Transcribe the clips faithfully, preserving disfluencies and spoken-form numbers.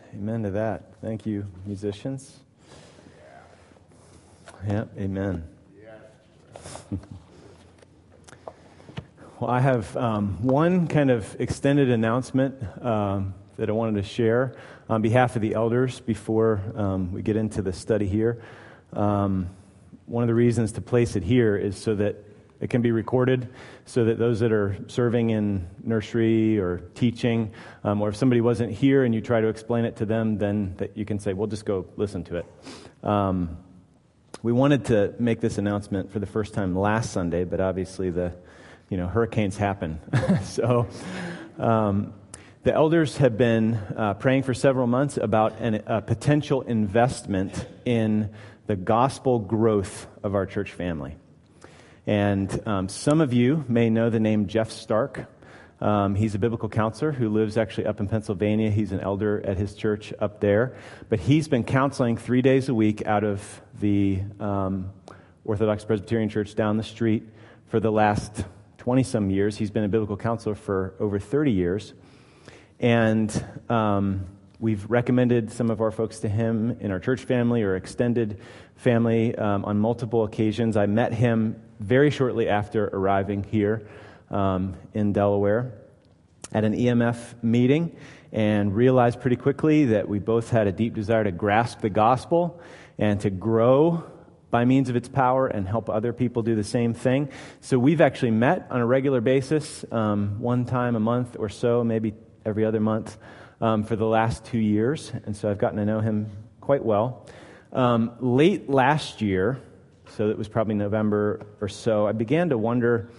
Amen to that. Thank you, musicians. Yeah, amen. Well, I have um, one kind of extended announcement um, that I wanted to share on behalf of the elders before um, we get into the study here. Um, one of the reasons to place it here is so that it can be recorded, so that those that are serving in nursery or teaching, um, or if somebody wasn't here and you try to explain it to them, then that you can say, well, just go listen to it. Um, we wanted to make this announcement for the first time last Sunday, but obviously the you know hurricanes happen. so um, the elders have been uh, praying for several months about an, a potential investment in the gospel growth of our church family. And um, some of you may know the name Jeff Stark. Um, he's a biblical counselor who lives actually up in Pennsylvania. He's an elder at his church up there. But he's been counseling three days a week out of the um, Orthodox Presbyterian Church down the street for the last twenty-some years. He's been a biblical counselor for over thirty years. And um, we've recommended some of our folks to him in our church family or extended family um, on multiple occasions. I met him very shortly after arriving here um, in Delaware at an E M F meeting and realized pretty quickly that we both had a deep desire to grasp the gospel and to grow by means of its power and help other people do the same thing. So we've actually met on a regular basis, um, one time a month or so, maybe every other month, um, for the last two years. And so I've gotten to know him quite well. Um, late last year, so it was probably November or so, I began to wonder,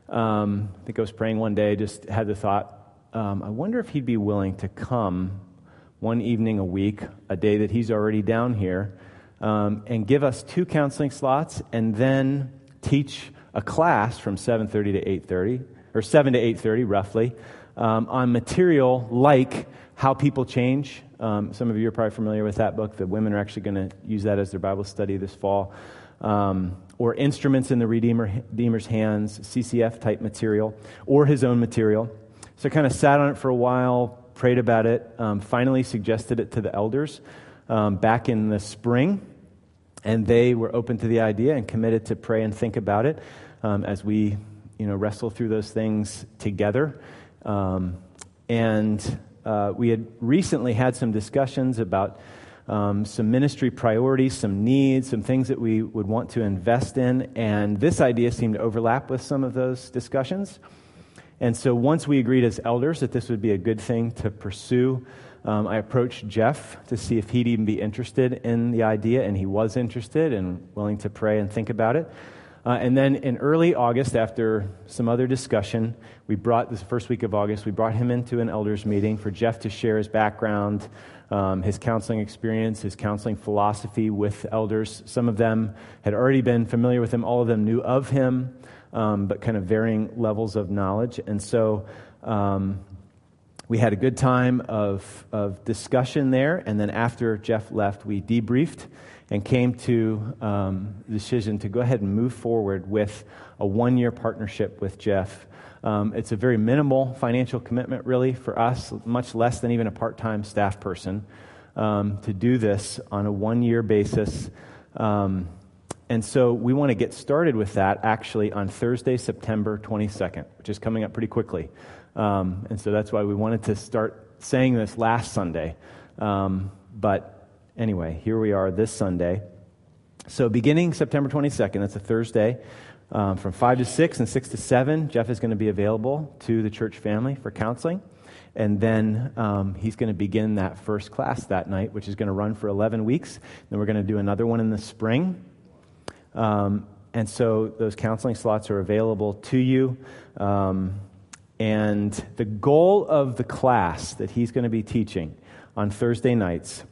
um, I think I was praying one day, just had the thought, um, I wonder if he'd be willing to come one evening a week, a day that he's already down here, um, and give us two counseling slots and then teach a class from seven thirty to eight thirty, or seven to eight thirty roughly, um, on material like How People Change. Um, some of you are probably familiar with that book. The women are actually going to use that as their Bible study this fall. Um, or Instruments in the Redeemer, Redeemer's Hands, C C F-type material, or his own material. So I kind of sat on it for a while, prayed about it, um, finally suggested it to the elders um, back in the spring, and they were open to the idea and committed to pray and think about it um, as we you know, wrestle through those things together. Um, and uh, we had recently had some discussions about Um, some ministry priorities, some needs, some things that we would want to invest in, and this idea seemed to overlap with some of those discussions. And so once we agreed as elders that this would be a good thing to pursue, um, I approached Jeff to see if he'd even be interested in the idea, and he was interested and willing to pray and think about it. Uh, and then in early August, after some other discussion, we brought, this first week of August, we brought him into an elders meeting for Jeff to share his background, um, his counseling experience, his counseling philosophy with elders. Some of them had already been familiar with him. All of them knew of him, um, but kind of varying levels of knowledge. And so um, we had a good time of, of discussion there. And then after Jeff left, we debriefed and came to um, the decision to go ahead and move forward with a one-year partnership with Jeff. Um, it's a very minimal financial commitment, really, for us, much less than even a part-time staff person, um, to do this on a one-year basis. Um, and so we want to get started with that, actually, on Thursday, September twenty-second, which is coming up pretty quickly. Um, and so that's why we wanted to start saying this last Sunday. Um, but Anyway, here we are this Sunday. So beginning September twenty-second, that's a Thursday, um, from five to six and six to seven, Jeff is going to be available to the church family for counseling. And then um, he's going to begin that first class that night, which is going to run for eleven weeks. Then we're going to do another one in the spring. Um, and so those counseling slots are available to you. Um, and the goal of the class that he's going to be teaching on Thursday nights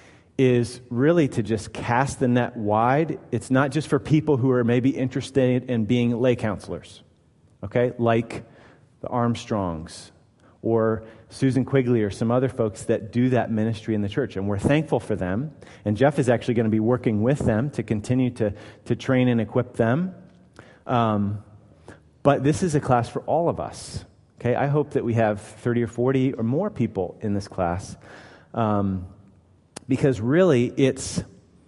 is really to just cast the net wide. It's not just for people who are maybe interested in being lay counselors, okay, like the Armstrongs or Susan Quigley or some other folks that do that ministry in the church, and we're thankful for them. And Jeff is actually going to be working with them to continue to, to train and equip them. Um, but this is a class for all of us, okay? I hope that we have thirty or forty or more people in this class Um, because really, it's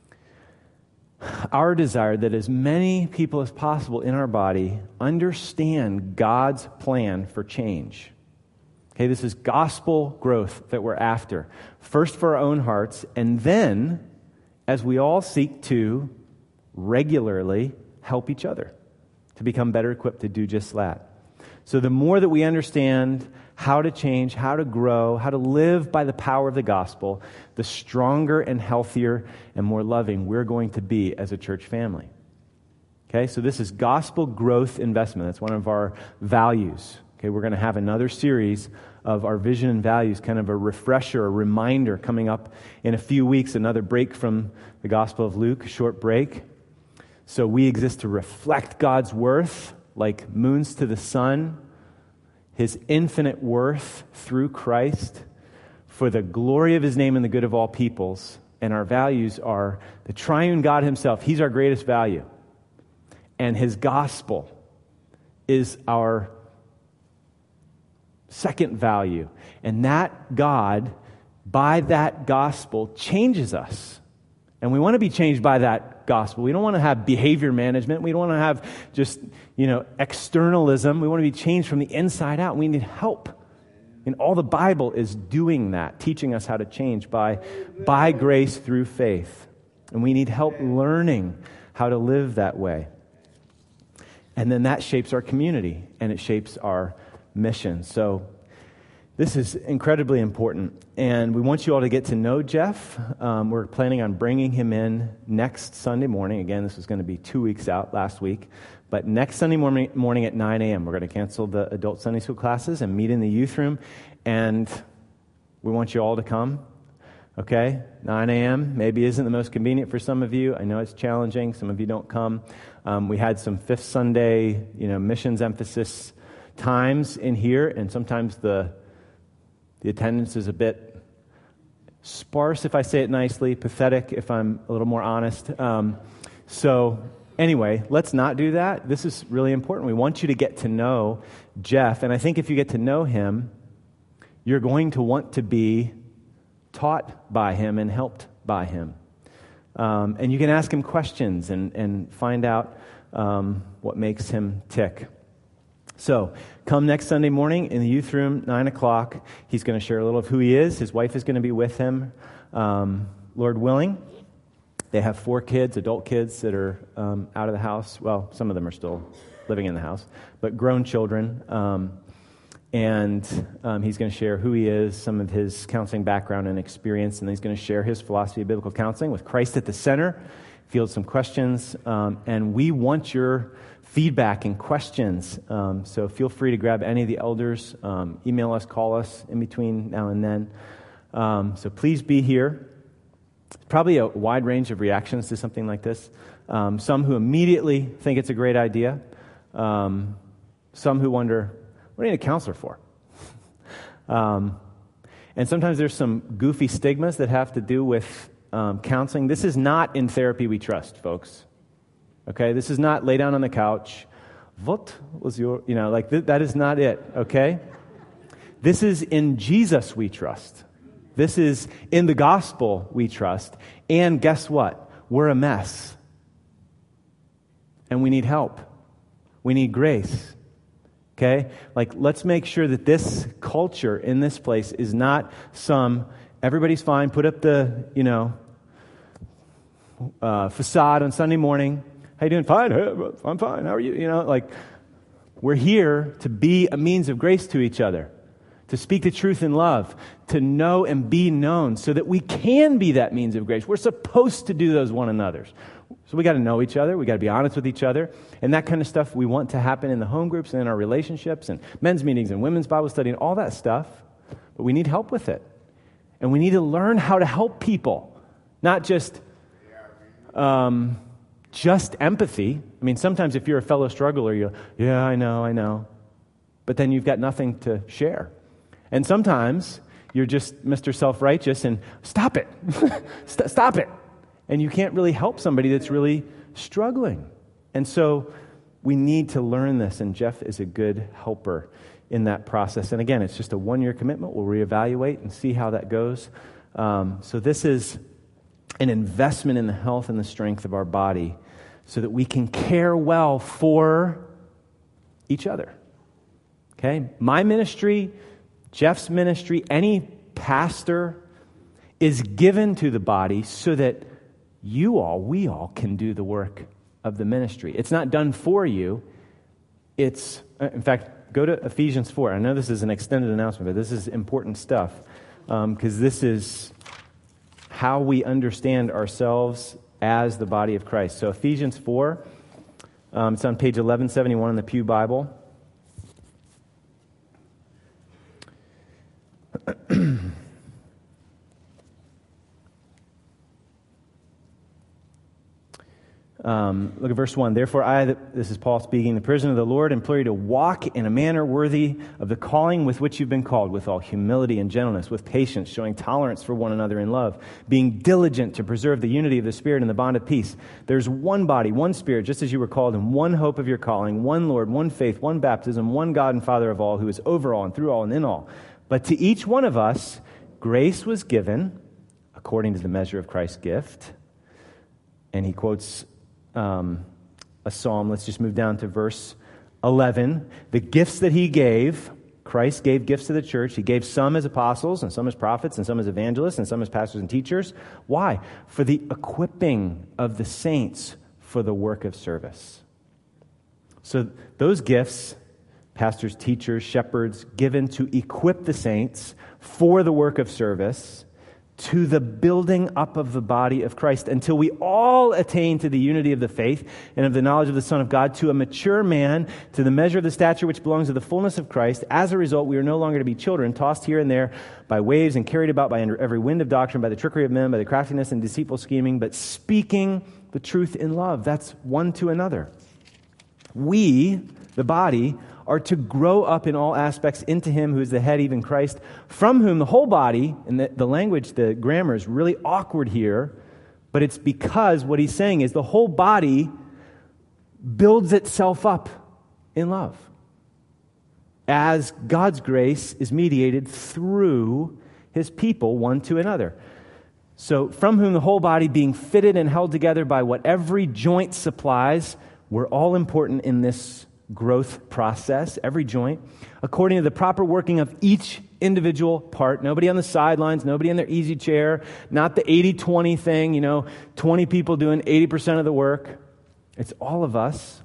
our desire that as many people as possible in our body understand God's plan for change. Okay, this is gospel growth that we're after. First for our own hearts, and then as we all seek to regularly help each other to become better equipped to do just that. So the more that we understand how to change, how to grow, how to live by the power of the gospel, the stronger and healthier and more loving we're going to be as a church family. Okay, so this is gospel growth investment. That's one of our values. Okay, we're going to have another series of our vision and values, kind of a refresher, a reminder coming up in a few weeks, another break from the Gospel of Luke, a short break. So we exist to reflect God's worth like moons to the sun, His infinite worth through Christ for the glory of His name and the good of all peoples. And our values are the triune God Himself. He's our greatest value. And His gospel is our second value. And that God, by that gospel, changes us. And we want to be changed by that gospel. We don't want to have behavior management. We don't want to have just, you know, externalism. We want to be changed from the inside out. We need help. And all the Bible is doing that, teaching us how to change by, by grace through faith. And we need help learning how to live that way. And then that shapes our community, and it shapes our mission. So this is incredibly important, and we want you all to get to know Jeff. Um, we're planning on bringing him in next Sunday morning. Again, this was going to be two weeks out last week, but next Sunday morning, morning at nine a.m., we're going to cancel the adult Sunday school classes and meet in the youth room, and we want you all to come. Okay, nine a.m. maybe isn't the most convenient for some of you. I know it's challenging. Some of you don't come. Um, we had some Fifth Sunday, you know, missions emphasis times in here, and sometimes the the attendance is a bit sparse, if I say it nicely, pathetic, if I'm a little more honest. Um, so anyway, let's not do that. This is really important. We want you to get to know Jeff, and I think if you get to know him, you're going to want to be taught by him and helped by him. Um, and you can ask him questions and, and find out um, what makes him tick. So, come next Sunday morning in the youth room, nine o'clock. He's going to share a little of who he is. His wife is going to be with him, um, Lord willing. They have four kids, adult kids that are um, out of the house. Well, some of them are still living in the house, but grown children. Um, and um, he's going to share who he is, some of his counseling background and experience, and he's going to share his philosophy of biblical counseling with Christ at the center, field some questions, um, and we want your feedback and questions. Um, so feel free to grab any of the elders, um, email us, call us in between now and then. Um, so please be here. Probably a wide range of reactions to something like this. Um, some who immediately think it's a great idea. Um, some who wonder, what do you need a counselor for? um, and sometimes there's some goofy stigmas that have to do with um, counseling. This is not in therapy we trust, folks. Okay, this is not lay down on the couch. What was your, you know, like th- that is not it, okay? This is in Jesus we trust. This is in the gospel we trust. And guess what? We're a mess. And we need help. We need grace. Okay? Like, let's make sure that this culture in this place is not some, everybody's fine, put up the, you know, uh, facade on Sunday morning. How you doing? Fine. I'm fine. How are you? You know, like, we're here to be a means of grace to each other, to speak the truth in love, to know and be known so that we can be that means of grace. We're supposed to do those one another's. So we got to know each other. We got to be honest with each other. And that kind of stuff we want to happen in the home groups and in our relationships and men's meetings and women's Bible study and all that stuff. But we need help with it. And we need to learn how to help people, not just... Um, Just empathy. I mean, sometimes if you're a fellow struggler, you're, yeah, I know, I know. But then you've got nothing to share. And sometimes you're just Mister Self-Righteous and stop it. St- stop it. And you can't really help somebody that's really struggling. And so we need to learn this, and Jeff is a good helper in that process. And again, it's just a one-year commitment. We'll reevaluate and see how that goes. Um, so this is an investment in the health and the strength of our body so that we can care well for each other. Okay? My ministry, Jeff's ministry, any pastor is given to the body so that you all, we all can do the work of the ministry. It's not done for you. It's, in fact, go to Ephesians four. I know this is an extended announcement, but this is important stuff because um, this is how we understand ourselves as the body of Christ. So Ephesians four, um, it's on page eleven seventy-one in the Pew Bible. Um, look at verse one. Therefore I, this is Paul speaking, the prisoner of the Lord, implore you to walk in a manner worthy of the calling with which you've been called, with all humility and gentleness, with patience, showing tolerance for one another in love, being diligent to preserve the unity of the Spirit in the bond of peace. There's one body, one Spirit, just as you were called, and one hope of your calling, one Lord, one faith, one baptism, one God and Father of all, who is over all and through all and in all. But to each one of us, grace was given according to the measure of Christ's gift. And he quotes Um, a psalm. Let's just move down to verse eleven. The gifts that he gave, Christ gave gifts to the church. He gave some as apostles, and some as prophets, and some as evangelists, and some as pastors and teachers. Why? For the equipping of the saints for the work of service. So those gifts, pastors, teachers, shepherds, given to equip the saints for the work of service, to the building up of the body of Christ, until we all attain to the unity of the faith and of the knowledge of the Son of God, to a mature man, to the measure of the stature which belongs to the fullness of Christ. As a result, we are no longer to be children, tossed here and there by waves and carried about by every wind of doctrine, by the trickery of men, by the craftiness and deceitful scheming, but speaking the truth in love. That's one to another. We, the body, are to grow up in all aspects into Him who is the head, even Christ, from whom the whole body, and the, the language, the grammar is really awkward here, but it's because what he's saying is the whole body builds itself up in love as God's grace is mediated through His people one to another. So from whom the whole body being fitted and held together by what every joint supplies, we're all important in this growth process, every joint, according to the proper working of each individual part. Nobody on the sidelines, nobody in their easy chair, not the eighty twenty thing, you know, twenty people doing eighty percent of the work. It's all of us,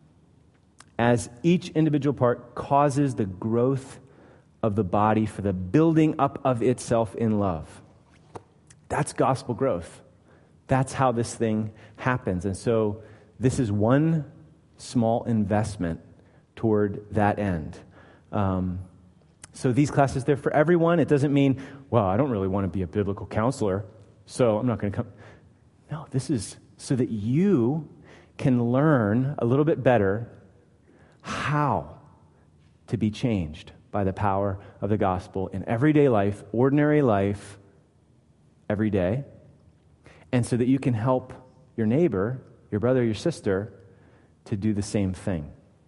as each individual part causes the growth of the body for the building up of itself in love. That's gospel growth. That's how this thing happens. And so this is one small investment toward that end. Um, so these classes, they're for everyone. It doesn't mean, well, I don't really want to be a biblical counselor, so I'm not going to come. No, this is so that you can learn a little bit better how to be changed by the power of the gospel in everyday life, ordinary life, every day, and so that you can help your neighbor, your brother, your sister, to do the same thing.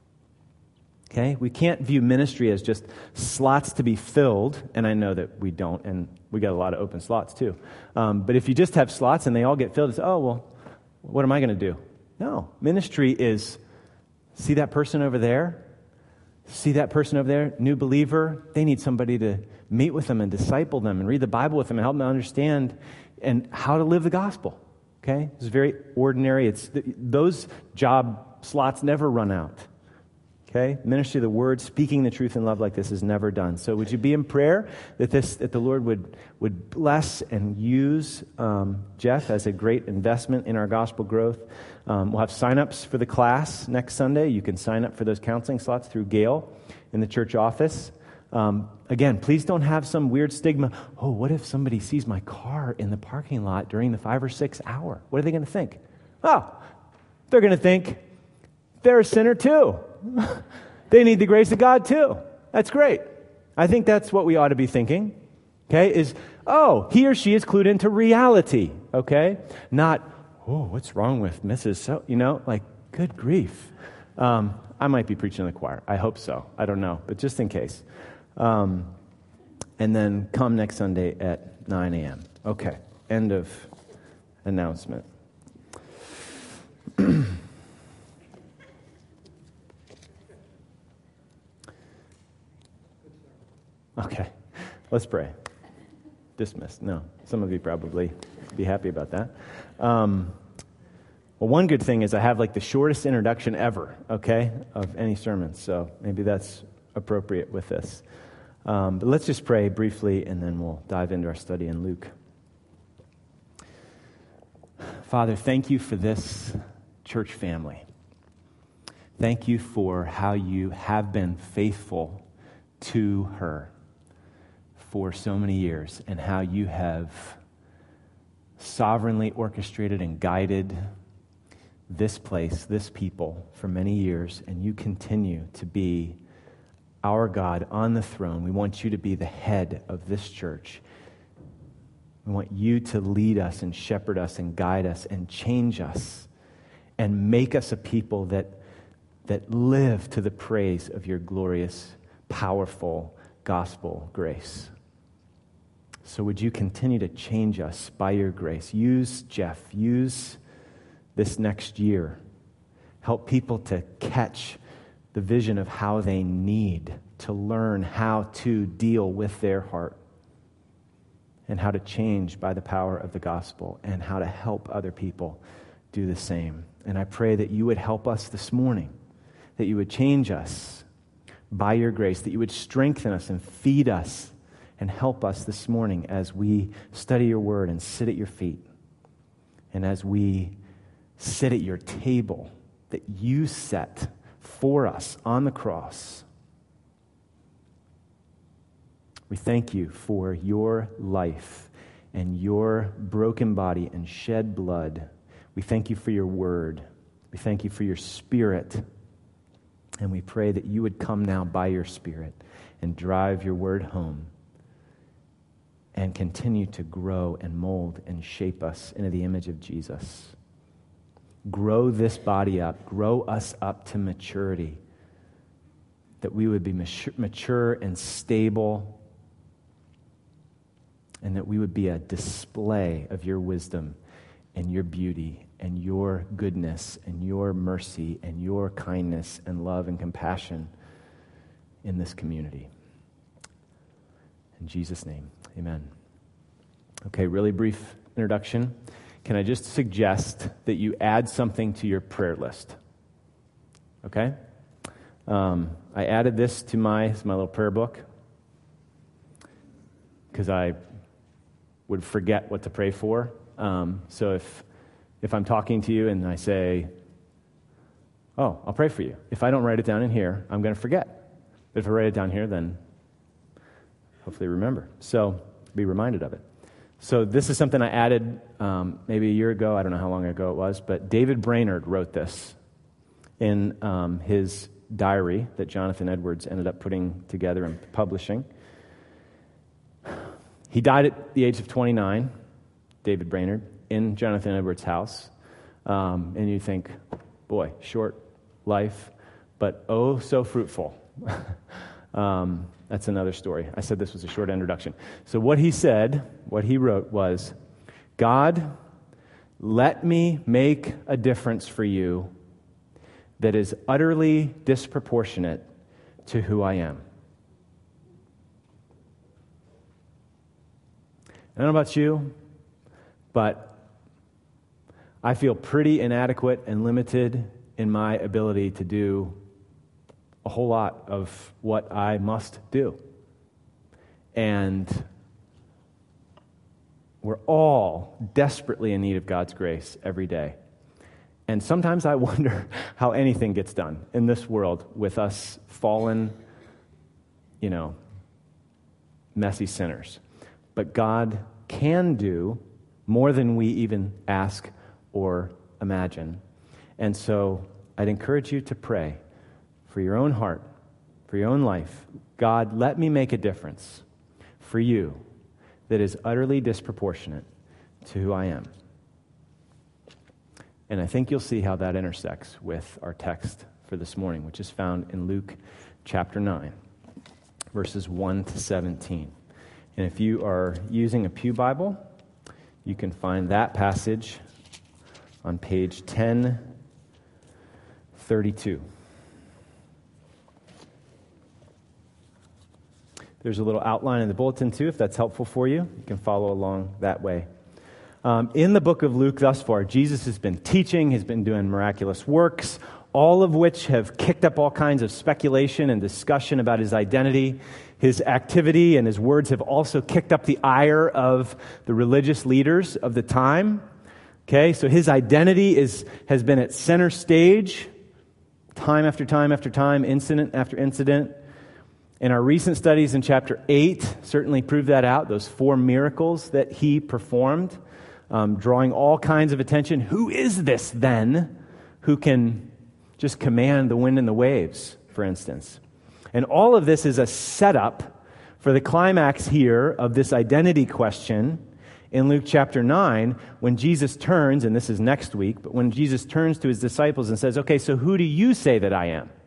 Okay? We can't view ministry as just slots to be filled, and I know that we don't, and we got a lot of open slots too. Um, but if you just have slots and they all get filled, it's, oh, well, what am I going to do? No. Ministry is, see that person over there? See that person over there? New believer? They need somebody to meet with them and disciple them and read the Bible with them and help them understand and how to live the gospel. Okay? It's very ordinary. It's those job slots never run out. Okay? Ministry of the word, speaking the truth in love like this is never done. So would you be in prayer that this that the Lord would would bless and use um, Jeff as a great investment in our gospel growth. Um, we'll have sign-ups for the class next Sunday. You can sign up for those counseling slots through Gail in the church office. Um, again, please don't have some weird stigma. Oh, what if somebody sees my car in the parking lot during the five or six hour? What are they going to think? Oh, they're going to think they're a sinner too. They need the grace of God too. That's great. I think that's what we ought to be thinking. Okay, is, oh, he or she is clued into reality. Okay, not, oh, what's wrong with Missus So, you know, like, good grief. Um, I might be preaching in the choir. I hope so. I don't know, but just in case. Um, and then come next Sunday at nine a.m. Okay, end of announcement. Okay, let's pray. Dismissed. No, some of you probably be happy about that. Um, well, one good thing is I have like the shortest introduction ever, okay, of any sermon, so maybe that's appropriate with this. Um, but let's just pray briefly, and then we'll dive into our study in Luke. Father, thank you for this church family. Thank you for how you have been faithful to her for so many years, and how you have sovereignly orchestrated and guided this place, this people, for many years, and you continue to be our God on the throne. We want you to be the head of this church. We want you to lead us and shepherd us and guide us and change us and make us a people that, that live to the praise of your glorious, powerful gospel grace. So would you continue to change us by your grace? Use Jeff, use this next year. Help people to catch the vision of how they need to learn how to deal with their heart and how to change by the power of the gospel and how to help other people do the same. And I pray that you would help us this morning, that you would change us by your grace, that you would strengthen us and feed us and help us this morning as we study your word and sit at your feet, and as we sit at your table that you set for us on the cross. We thank you for your life and your broken body and shed blood. We thank you for your word. We thank you for your Spirit. And we pray that you would come now by your Spirit and drive your word home and continue to grow and mold and shape us into the image of Jesus. Grow this body up. Grow us up to maturity, that we would be mature and stable, and that we would be a display of your wisdom and your beauty and your goodness and your mercy and your kindness and love and compassion in this community. In Jesus' name, amen. Okay, really brief introduction. Can I just suggest that you add something to your prayer list? Okay? Um, I added this to my, my little prayer book because I would forget what to pray for. Um, so if if I'm talking to you and I say, oh, I'll pray for you. If I don't write it down in here, I'm going to forget. But if I write it down here, then hopefully remember. So be reminded of it. So this is something I added um, maybe a year ago. I don't know how long ago it was, but David Brainerd wrote this in um, his diary that Jonathan Edwards ended up putting together and publishing. He died at the age of twenty-nine, David Brainerd, in Jonathan Edwards' house. Um, and you think, boy, short life, but oh so fruitful. um, that's another story. I said this was a short introduction. So what he said, what he wrote was, God, let me make a difference for you that is utterly disproportionate to who I am. I don't know about you, but I feel pretty inadequate and limited in my ability to do a whole lot of what I must do. And we're all desperately in need of God's grace every day. And sometimes I wonder how anything gets done in this world with us fallen, you know, messy sinners. But God can do more than we even ask or imagine. And so I'd encourage you to pray for your own heart, for your own life. God, let me make a difference for you that is utterly disproportionate to who I am. And I think you'll see how that intersects with our text for this morning, which is found in Luke chapter nine, verses one to seventeen. And if you are using a Pew Bible, you can find that passage on page ten thirty-two. There's a little outline in the bulletin too, if that's helpful for you. You can follow along that way. Um, in the book of Luke thus far, Jesus has been teaching, he's been doing miraculous works, all of which have kicked up all kinds of speculation and discussion about his identity. His activity and his words have also kicked up the ire of the religious leaders of the time. Okay, so his identity is has been at center stage, time after time after time, incident after incident. And our recent studies in chapter eight certainly prove that out, those four miracles that he performed, um, drawing all kinds of attention. Who is this then who can just command the wind and the waves, for instance? And all of this is a setup for the climax here of this identity question in Luke chapter nine, when Jesus turns, and this is next week, but when Jesus turns to his disciples and says, okay, so who do you say that I am?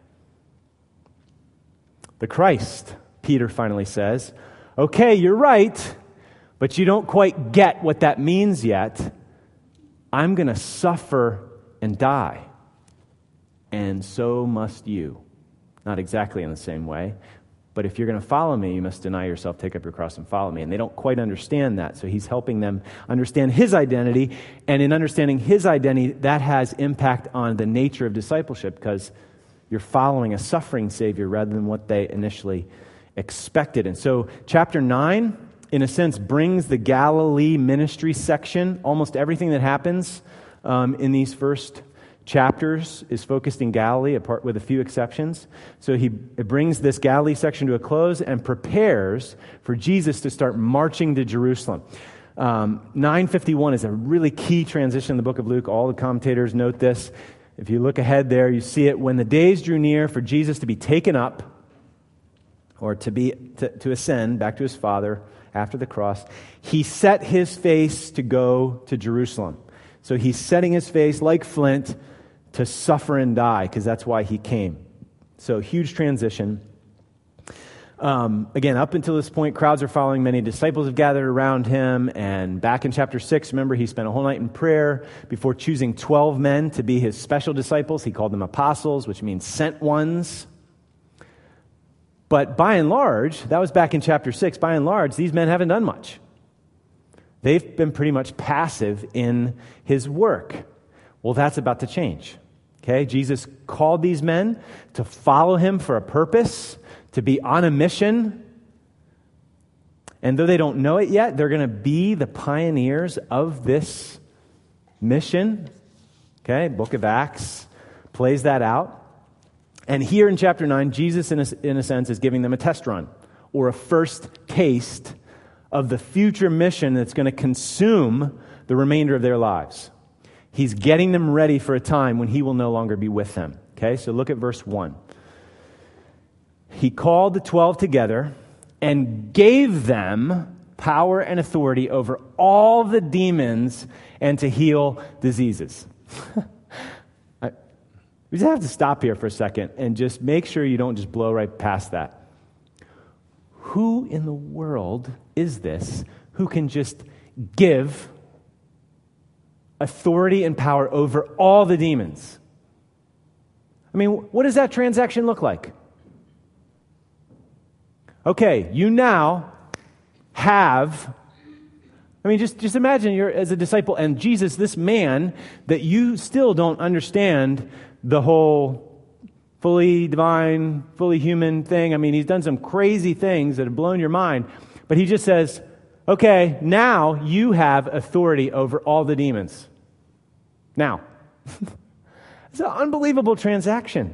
The Christ, Peter finally says. Okay, you're right, but you don't quite get what that means yet. I'm going to suffer and die, and so must you. Not exactly in the same way, but if you're going to follow me, you must deny yourself, take up your cross, and follow me. And they don't quite understand that, so he's helping them understand his identity, and in understanding his identity, that has impact on the nature of discipleship, because you're following a suffering Savior rather than what they initially expected. And so chapter nine, in a sense, brings the Galilee ministry section. Almost everything that happens um, in these first chapters is focused in Galilee, apart with a few exceptions. So he it brings this Galilee section to a close and prepares for Jesus to start marching to Jerusalem. Um, nine fifty-one is a really key transition in the book of Luke. All the commentators note this. If you look ahead there, you see it. When the days drew near for Jesus to be taken up, or to be to, to ascend back to his Father after the cross, he set his face to go to Jerusalem. So he's setting his face like flint to suffer and die, because that's why he came. So huge transition. Um, again, up until this point, crowds are following. Many disciples have gathered around him. And back in chapter six, remember, he spent a whole night in prayer before choosing twelve men to be his special disciples. He called them apostles, which means sent ones. But by and large, that was back in chapter six, by and large, these men haven't done much. They've been pretty much passive in his work. Well, that's about to change. Okay, Jesus called these men to follow him for a purpose, to be on a mission. And though they don't know it yet, they're going to be the pioneers of this mission. Okay, Book of Acts plays that out. And here in chapter nine, Jesus, in a, in a sense, is giving them a test run, or a first taste of the future mission that's going to consume the remainder of their lives. He's getting them ready for a time when he will no longer be with them. Okay, so look at verse one. He called the twelve together and gave them power and authority over all the demons and to heal diseases. I, we just have to stop here for a second and just make sure you don't just blow right past that. Who in the world is this who can just give authority and power over all the demons? I mean, what does that transaction look like? Okay, you now have, I mean, just, just imagine you're as a disciple and Jesus, this man that you still don't understand the whole fully divine, fully human thing. I mean, he's done some crazy things that have blown your mind, but he just says, okay, now you have authority over all the demons. Now, it's an unbelievable transaction.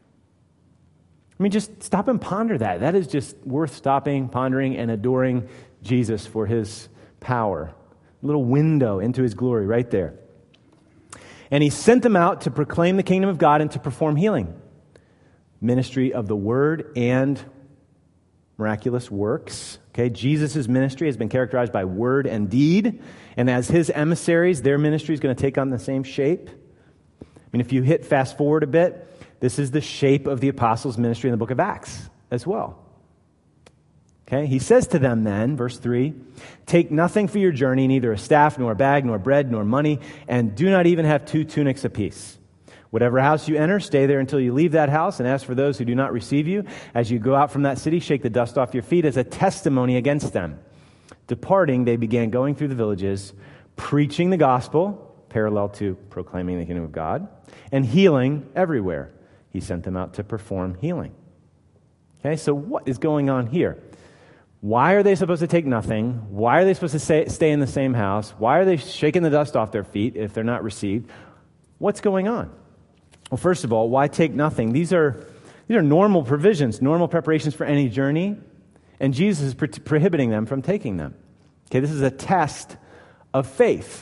I mean, just stop and ponder that. That is just worth stopping, pondering, and adoring Jesus for his power. A little window into his glory right there. And he sent them out to proclaim the kingdom of God and to perform healing. Ministry of the word and miraculous works. Okay, Jesus' ministry has been characterized by word and deed. And as his emissaries, their ministry is going to take on the same shape. I mean, if you hit fast forward a bit, this is the shape of the apostles' ministry in the book of Acts as well. Okay, he says to them then, verse three, take nothing for your journey, neither a staff, nor a bag, nor bread, nor money, and do not even have two tunics apiece. Whatever house you enter, stay there until you leave that house, and as for those who do not receive you, as you go out from that city, shake the dust off your feet as a testimony against them. Departing, they began going through the villages, preaching the gospel, parallel to proclaiming the kingdom of God, and healing everywhere. He sent them out to perform healing. Okay, so what is going on here? Why are they supposed to take nothing? Why are they supposed to stay, stay in the same house? Why are they shaking the dust off their feet if they're not received? What's going on? Well, first of all, why take nothing? These are these are normal provisions, normal preparations for any journey, and Jesus is pro- prohibiting them from taking them. Okay, this is a test of faith.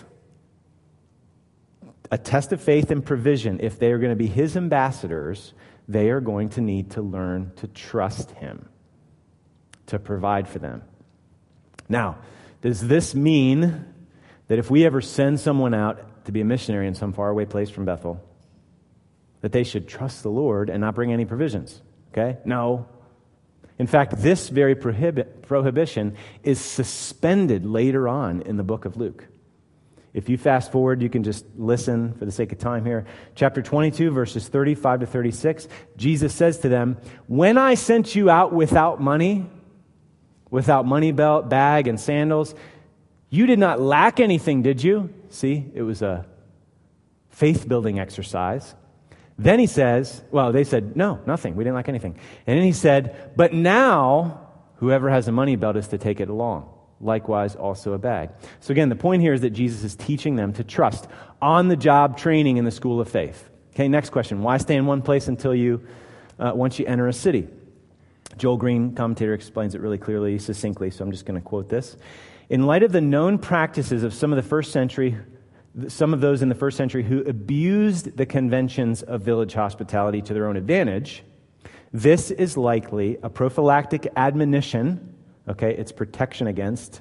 A test of faith and provision. If they are going to be his ambassadors, they are going to need to learn to trust him, to provide for them. Now, does this mean that if we ever send someone out to be a missionary in some faraway place from Bethel, that they should trust the Lord and not bring any provisions? Okay? No. In fact, this very prohibit, prohibition is suspended later on in the book of Luke. If you fast forward, you can just listen for the sake of time here. Chapter twenty-two, verses thirty-five to thirty-six, Jesus says to them, when I sent you out without money, without money belt, bag, and sandals, you did not lack anything, did you? See, it was a faith-building exercise. Then he says, well, they said, no, nothing. We didn't lack anything. And then he said, but now, whoever has a money belt is to take it along. Likewise, also a bag. So again, the point here is that Jesus is teaching them to trust, on-the-job training in the school of faith. Okay, next question. Why stay in one place until you, uh, once you enter a city? Joel Green, commentator, explains it really clearly, succinctly, so I'm just going to quote this. In light of the known practices of some of the first century, some of those in the first century who abused the conventions of village hospitality to their own advantage, this is likely a prophylactic admonition. Okay, it's protection against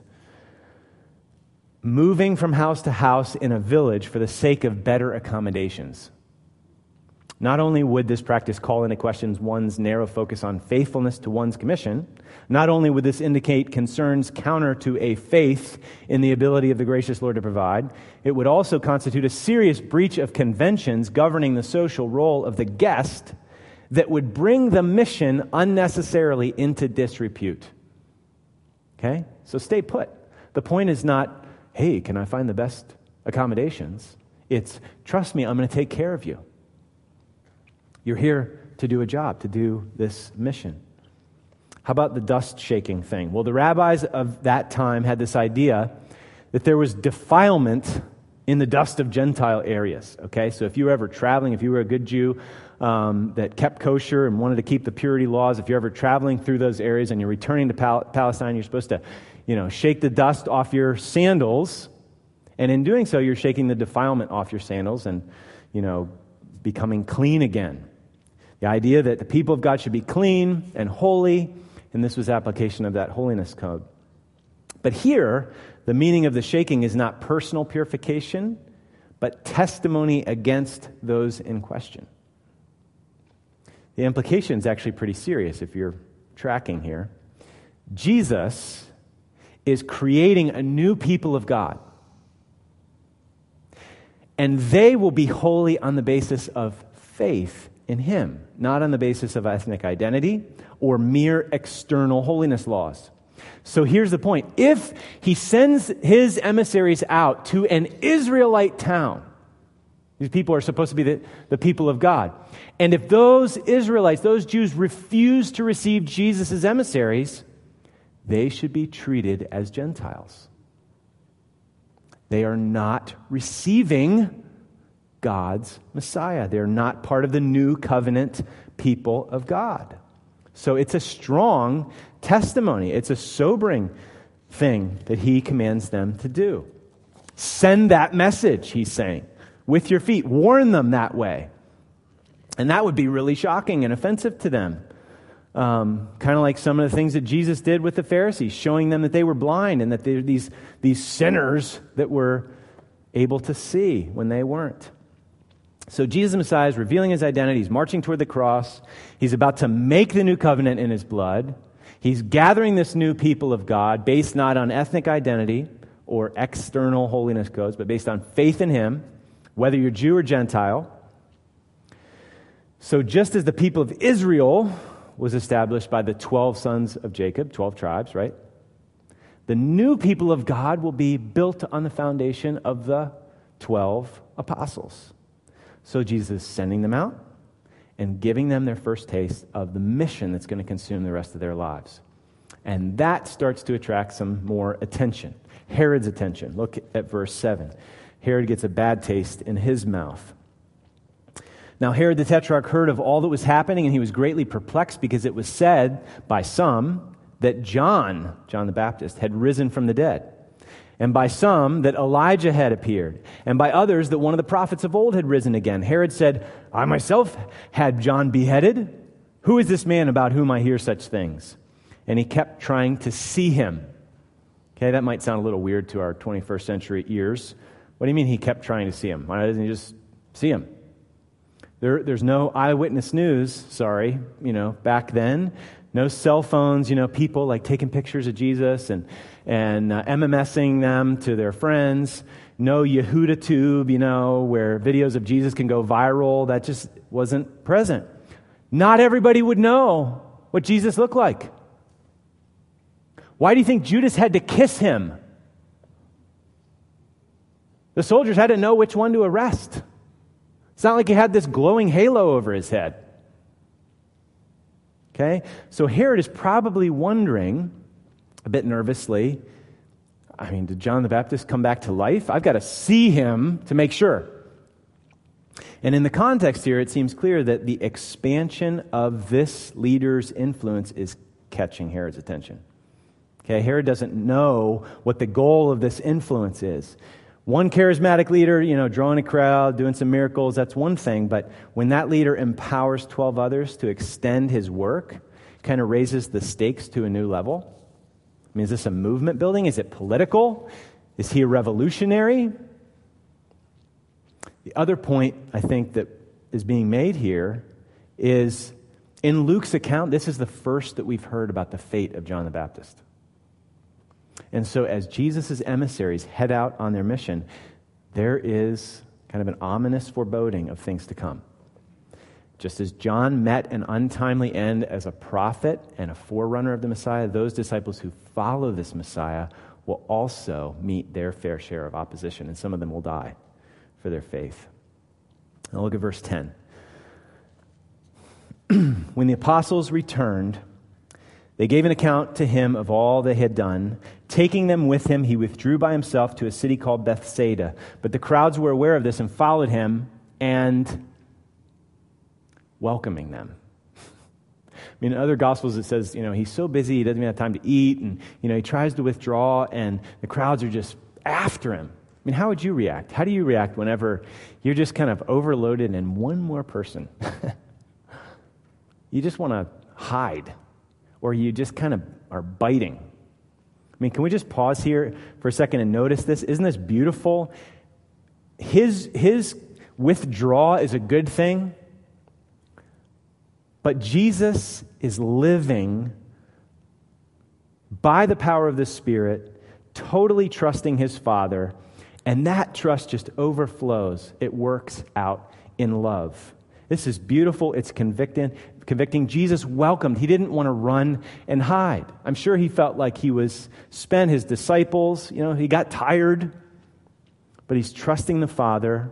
moving from house to house in a village for the sake of better accommodations. Not only would this practice call into question one's narrow focus on faithfulness to one's commission, not only would this indicate concerns counter to a faith in the ability of the gracious Lord to provide, it would also constitute a serious breach of conventions governing the social role of the guest that would bring the mission unnecessarily into disrepute. Okay? So stay put. The point is not, hey, can I find the best accommodations? It's, trust me, I'm going to take care of you. You're here to do a job, to do this mission. How about the dust shaking thing? Well, the rabbis of that time had this idea that there was defilement in the dust of Gentile areas. Okay? So if you were ever traveling, if you were a good Jew um, that kept kosher and wanted to keep the purity laws, if you're ever traveling through those areas and you're returning to Pal- Palestine, you're supposed to, you know, shake the dust off your sandals. And in doing so, you're shaking the defilement off your sandals and, you know, becoming clean again. The idea that the people of God should be clean and holy, and this was application of that holiness code. But here, the meaning of the shaking is not personal purification, but testimony against those in question. The implication is actually pretty serious if you're tracking here. Jesus is creating a new people of God. And they will be holy on the basis of faith in him, not on the basis of ethnic identity or mere external holiness laws. So here's the point. If he sends his emissaries out to an Israelite town, these people are supposed to be the, the people of God. And if those Israelites, those Jews, refuse to receive Jesus' emissaries, they should be treated as Gentiles. They are not receiving God's Messiah. They're not part of the new covenant people of God. So it's a strong testimony. It's a sobering thing that he commands them to do. Send that message, he's saying, with your feet. Warn them that way. And that would be really shocking and offensive to them. Um, kind of like some of the things that Jesus did with the Pharisees, showing them that they were blind and that they're these, these sinners that were able to see when they weren't. So Jesus the Messiah is revealing his identity. He's marching toward the cross. He's about to make the new covenant in his blood. He's gathering this new people of God based not on ethnic identity or external holiness codes, but based on faith in him, whether you're Jew or Gentile. So just as the people of Israel was established by the twelve sons of Jacob, twelve tribes, right? The new people of God will be built on the foundation of the twelve apostles. So Jesus is sending them out and giving them their first taste of the mission that's going to consume the rest of their lives. And that starts to attract some more attention. Herod's attention. Look at verse seven. Herod gets a bad taste in his mouth. Now Herod the Tetrarch heard of all that was happening, and he was greatly perplexed because it was said by some that John, John the Baptist, had risen from the dead. And by some that Elijah had appeared, and by others that one of the prophets of old had risen again. Herod said, I myself had John beheaded. Who is this man about whom I hear such things? And he kept trying to see him. Okay, that might sound a little weird to our twenty-first century ears. What do you mean he kept trying to see him? Why doesn't he just see him? There, there's no eyewitness news, sorry, you know, back then. No cell phones, you know, people like taking pictures of Jesus and and uh, MMSing them to their friends. No Yehuda Tube, you know, where videos of Jesus can go viral. That just wasn't present. Not everybody would know what Jesus looked like. Why do you think Judas had to kiss him? The soldiers had to know which one to arrest. It's not like he had this glowing halo over his head. Okay? So Herod is probably wondering, a bit nervously, I mean, did John the Baptist come back to life? I've got to see him to make sure. And in the context here, it seems clear that the expansion of this leader's influence is catching Herod's attention. Okay, Herod doesn't know what the goal of this influence is. One charismatic leader, you know, drawing a crowd, doing some miracles, that's one thing. But when that leader empowers twelve others to extend his work, kind of raises the stakes to a new level. I mean, is this a movement building? Is it political? Is he a revolutionary? The other point, I think, that is being made here is, in Luke's account, this is the first that we've heard about the fate of John the Baptist. And so as Jesus' emissaries head out on their mission, there is kind of an ominous foreboding of things to come. Just as John met an untimely end as a prophet and a forerunner of the Messiah, those disciples who follow this Messiah will also meet their fair share of opposition, and some of them will die for their faith. Now look at verse ten. When the apostles returned, they gave an account to him of all they had done. Taking them with him, he withdrew by himself to a city called Bethsaida. But the crowds were aware of this and followed him and welcoming them. I mean, in other Gospels it says, you know, he's so busy, he doesn't even have time to eat, and, you know, he tries to withdraw, and the crowds are just after him. I mean, how would you react? How do you react whenever you're just kind of overloaded and one more person? You just want to hide, or you just kind of are biting. I mean, can we just pause here for a second and notice this? Isn't this beautiful? His, his withdrawal is a good thing, but Jesus is living by the power of the Spirit, totally trusting his Father, and that trust just overflows. It works out in love. This is beautiful. It's convicting. Convicting. Jesus welcomed. He didn't want to run and hide. I'm sure he felt like he was spent. His disciples, you know, he got tired, but he's trusting the Father.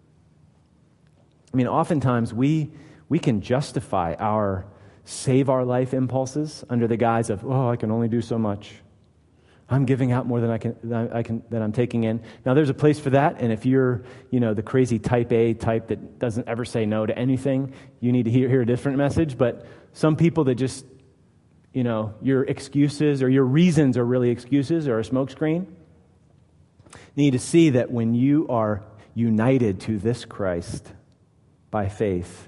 I mean, oftentimes we we can justify our save our life impulses under the guise of, oh, I can only do so much. I'm giving out more than I can, than I can, than I'm taking in. Now, there's a place for that, and if you're, you know, the crazy type A type that doesn't ever say no to anything, you need to hear, hear a different message. But some people that just, you know, your excuses or your reasons are really excuses or a smokescreen, need to see that when you are united to this Christ by faith,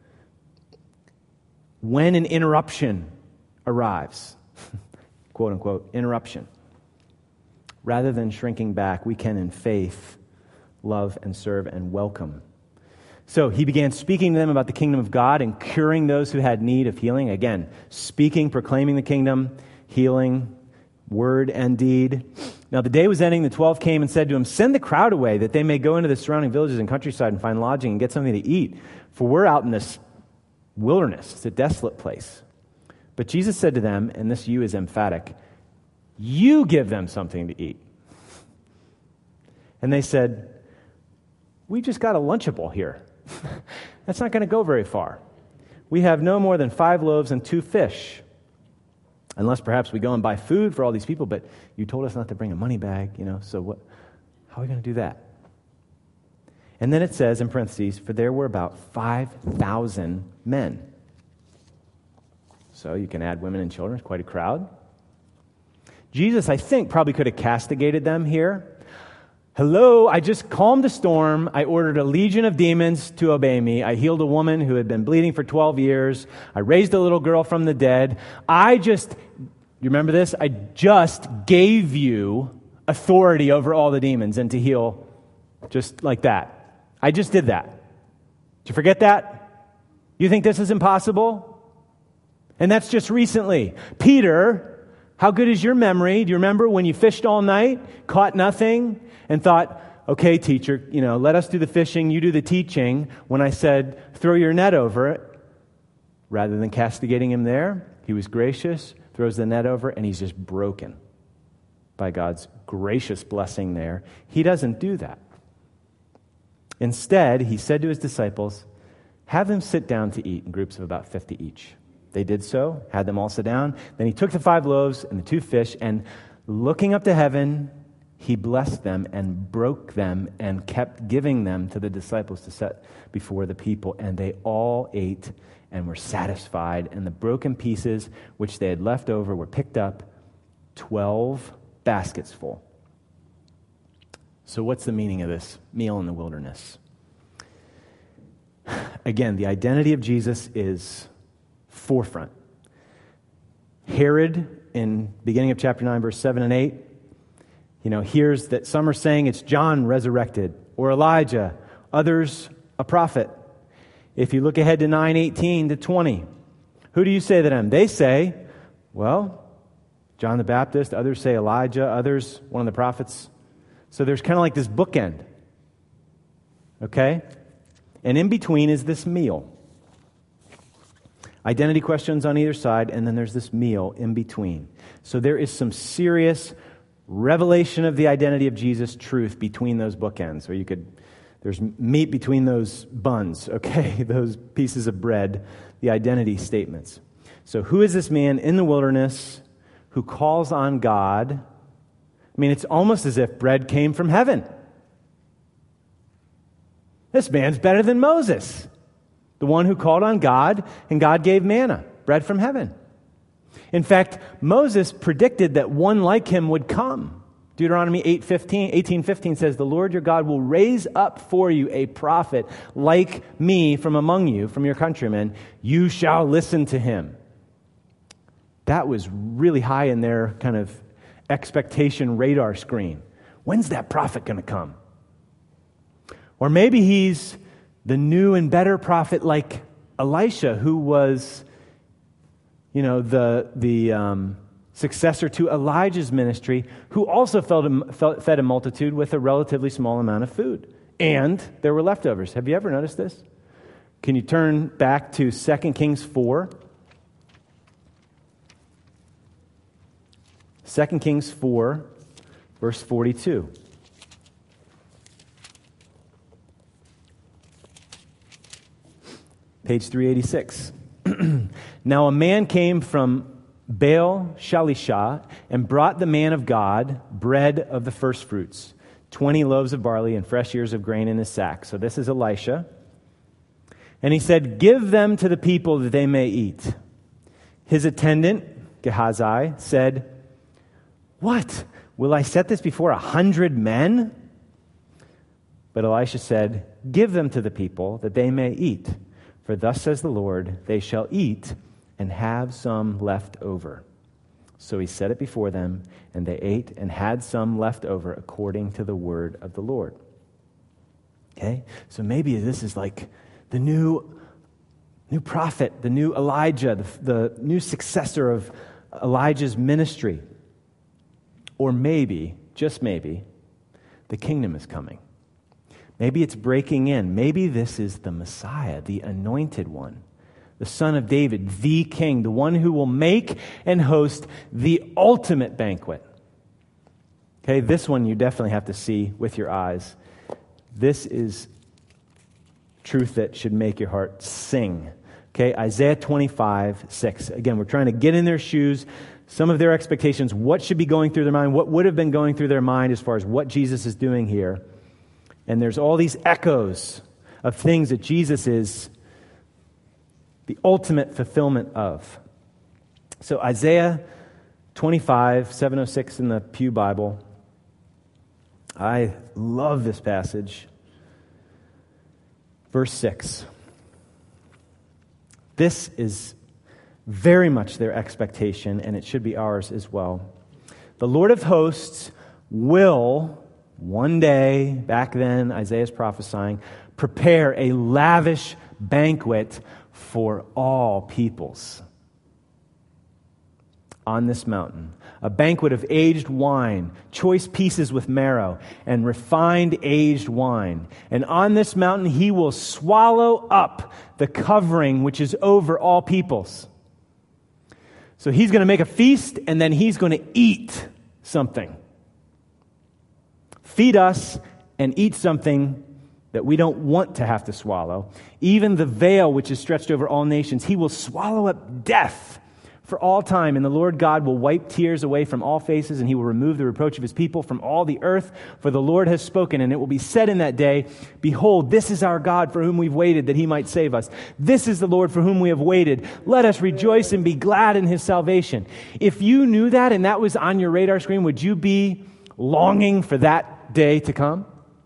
when an interruption arrives, quote unquote, interruption, rather than shrinking back, we can in faith love and serve and welcome. So he began speaking to them about the kingdom of God and curing those who had need of healing. Again, speaking, proclaiming the kingdom, healing, word and deed. Now the day was ending. The twelve came and said to him, "Send the crowd away that they may go into the surrounding villages and countryside and find lodging and get something to eat. For we're out in this wilderness. It's a desolate place." But Jesus said to them, and this you is emphatic, "You give them something to eat." And they said, "We just got a Lunchable here. That's not going to go very far. We have no more than five loaves and two fish. Unless perhaps we go and buy food for all these people, but you told us not to bring a money bag, you know, so what? How are we going to do that?" And then it says in parentheses, "For there were about five thousand men." So you can add women and children, it's quite a crowd. Jesus, I think, probably could have castigated them here. "Hello, I just calmed the storm. I ordered a legion of demons to obey me. I healed a woman who had been bleeding for twelve years. I raised a little girl from the dead. I just, you remember this? I just gave you authority over all the demons and to heal just like that. I just did that. Did you forget that? You think this is impossible? And that's just recently. Peter, how good is your memory? Do you remember when you fished all night, caught nothing, and thought, "Okay, teacher, you know, let us do the fishing, you do the teaching," when I said, "Throw your net over it"? Rather than castigating him there, he was gracious, throws the net over, and he's just broken by God's gracious blessing there. He doesn't do that. Instead, he said to his disciples, "Have them sit down to eat in groups of about fifty each." They did so, had them all sit down. Then he took the five loaves and the two fish, and looking up to heaven, he blessed them and broke them and kept giving them to the disciples to set before the people. And they all ate and were satisfied. And the broken pieces which they had left over were picked up, twelve baskets full. So what's the meaning of this meal in the wilderness? Again, the identity of Jesus is forefront. Herod, in beginning of chapter nine, verse seven and eight, you know, hears that some are saying it's John resurrected or Elijah, others a prophet. If you look ahead to nine eighteen to twenty, who do you say that I am? They say, well, John the Baptist, others say Elijah, others one of the prophets. So there's kind of like this bookend. Okay? And in between is this meal. Identity questions on either side, and then there's this meal in between. So there is some serious revelation of the identity of Jesus, truth between those bookends. Or you could, there's meat between those buns, okay, those pieces of bread, the identity statements. So who is this man in the wilderness who calls on God? I mean, it's almost as if bread came from heaven. This man's better than Moses, the one who called on God, and God gave manna, bread from heaven. In fact, Moses predicted that one like him would come. Deuteronomy eight fifteen, eighteen fifteen says, "The Lord your God will raise up for you a prophet like me from among you, from your countrymen. You shall listen to him." That was really high in their kind of expectation radar screen. When's that prophet going to come? Or maybe he's the new and better prophet like Elisha, who was, you know, the the um, successor to Elijah's ministry, who also fed a, fed a multitude with a relatively small amount of food. And there were leftovers. Have you ever noticed this? Can you turn back to Second Kings four? Second Kings four, verse forty-two. Page three eighty-six. Now a man came from Baal Shalisha and brought the man of God bread of the first fruits, twenty loaves of barley and fresh ears of grain in his sack. So this is Elisha. And he said, "Give them to the people that they may eat." His attendant, Gehazi, said, "What? Will I set this before a hundred men?" But Elisha said, "Give them to the people that they may eat. For thus says the Lord, they shall eat and have some left over." So he set it before them, and they ate and had some left over according to the word of the Lord. Okay? So maybe this is like the new, new prophet, the new Elijah, the, the new successor of Elijah's ministry. Or maybe, just maybe, the kingdom is coming. Maybe it's breaking in. Maybe this is the Messiah, the anointed one, the Son of David, the King, the one who will make and host the ultimate banquet. Okay, this one you definitely have to see with your eyes. This is truth that should make your heart sing. Okay, Isaiah twenty-five, six. Again, we're trying to get in their shoes, some of their expectations, what should be going through their mind, what would have been going through their mind as far as what Jesus is doing here. And there's all these echoes of things that Jesus is the ultimate fulfillment of. So Isaiah twenty-five, seven oh six in the Pew Bible. I love this passage. Verse six. This is very much their expectation, and it should be ours as well. The Lord of hosts will, one day, back then, Isaiah's prophesying, prepare a lavish banquet for all peoples on this mountain. A banquet of aged wine, choice pieces with marrow, and refined aged wine. And on this mountain he will swallow up the covering which is over all peoples. So he's going to make a feast, and then he's going to eat something. Feed us and eat something that we don't want to have to swallow. Even the veil which is stretched over all nations, he will swallow up death for all time, and the Lord God will wipe tears away from all faces, and he will remove the reproach of his people from all the earth, for the Lord has spoken. And it will be said in that day, behold, this is our God for whom we've waited, that he might save us. This is the Lord for whom we have waited. Let us rejoice and be glad in his salvation. If you knew that and that was on your radar screen, would you be longing for that day to come?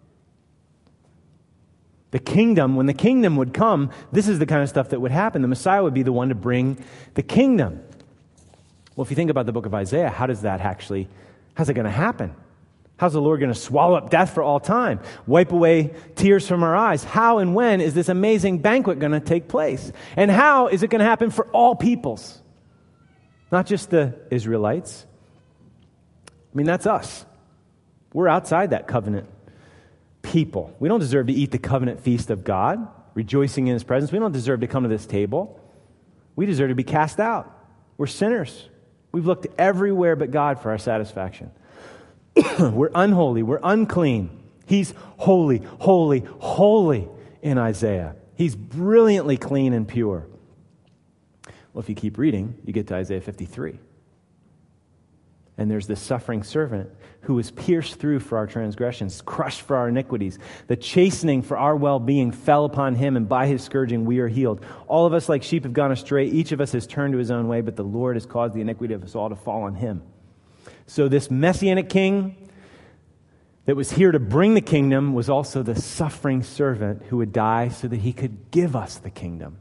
The kingdom, when the kingdom would come, this is the kind of stuff that would happen. The Messiah would be the one to bring the kingdom. Well, if you think about the book of Isaiah, how does that actually, how's it going to happen? How's the Lord going to swallow up death for all time? Wipe away tears from our eyes? How and when is this amazing banquet going to take place? And how is it going to happen for all peoples? Not just the Israelites. I mean, that's us. We're outside that covenant people. We don't deserve to eat the covenant feast of God, rejoicing in his presence. We don't deserve to come to this table. We deserve to be cast out. We're sinners. We've looked everywhere but God for our satisfaction. We're unholy. We're unclean. He's holy, holy, holy in Isaiah. He's brilliantly clean and pure. Well, if you keep reading, you get to Isaiah fifty-three. And there's this suffering servant who was pierced through for our transgressions, crushed for our iniquities. The chastening for our well-being fell upon him, and by his scourging we are healed. All of us like sheep have gone astray. Each of us has turned to his own way, but the Lord has caused the iniquity of us all to fall on him. So this Messianic king that was here to bring the kingdom was also the suffering servant who would die so that he could give us the kingdom.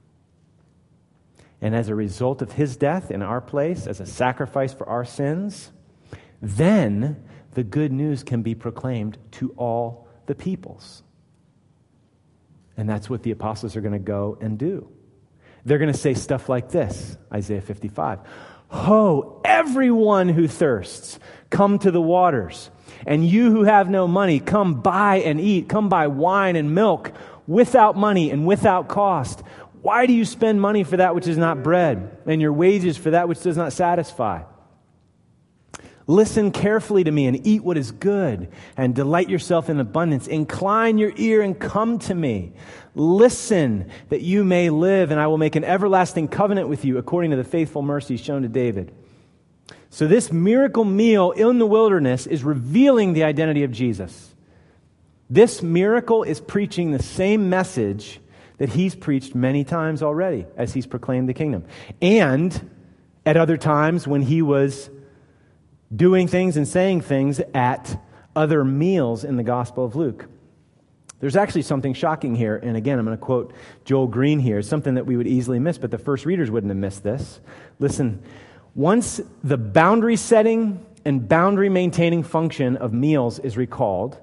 And as a result of his death in our place, as a sacrifice for our sins, then the good news can be proclaimed to all the peoples. And that's what the apostles are going to go and do. They're going to say stuff like this, Isaiah fifty-five. Ho, everyone who thirsts, come to the waters. And you who have no money, come buy and eat. Come buy wine and milk without money and without cost. Why do you spend money for that which is not bread, and your wages for that which does not satisfy? Listen carefully to me and eat what is good, and delight yourself in abundance. Incline your ear and come to me. Listen that you may live, and I will make an everlasting covenant with you according to the faithful mercy shown to David. So this miracle meal in the wilderness is revealing the identity of Jesus. This miracle is preaching the same message that he's preached many times already as he's proclaimed the kingdom. And at other times when he was doing things and saying things at other meals in the Gospel of Luke. There's actually something shocking here, and again, I'm going to quote Joel Green here, something that we would easily miss, but the first readers wouldn't have missed this. Listen, once the boundary setting and boundary maintaining function of meals is recalled,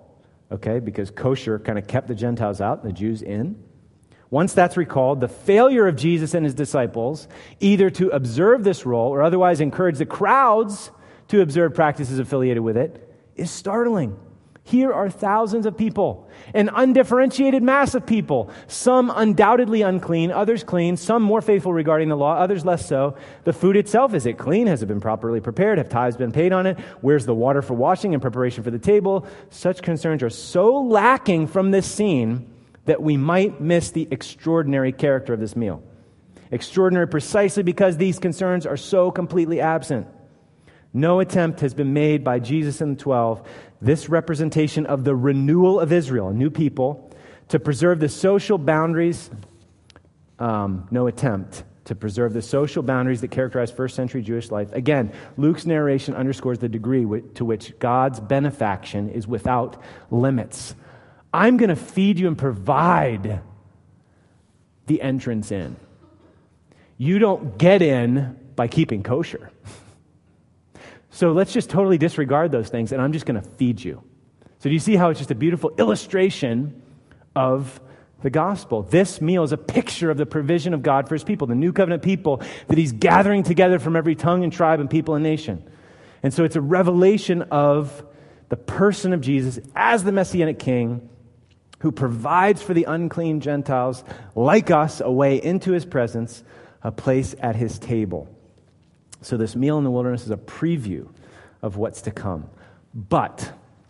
okay, because kosher kind of kept the Gentiles out, the Jews in. Once that's recalled, the failure of Jesus and his disciples either to observe this role or otherwise encourage the crowds to observe practices affiliated with it is startling. Here are thousands of people, an undifferentiated mass of people, some undoubtedly unclean, others clean, some more faithful regarding the law, others less so. The food itself, is it clean? Has it been properly prepared? Have tithes been paid on it? Where's the water for washing and preparation for the table? Such concerns are so lacking from this scene that we might miss the extraordinary character of this meal. Extraordinary precisely because these concerns are so completely absent. No attempt has been made by Jesus and the twelve, this representation of the renewal of Israel, a new people, to preserve the social boundaries, um, no attempt to preserve the social boundaries that characterize first century Jewish life. Again, Luke's narration underscores the degree w- to which God's benefaction is without limits. I'm going to feed you and provide the entrance in. You don't get in by keeping kosher. So let's just totally disregard those things, and I'm just going to feed you. So do you see how it's just a beautiful illustration of the gospel? This meal is a picture of the provision of God for his people, the new covenant people that he's gathering together from every tongue and tribe and people and nation. And so it's a revelation of the person of Jesus as the Messianic King who provides for the unclean Gentiles like us a way into his presence, a place at his table. So this meal in the wilderness is a preview of what's to come. But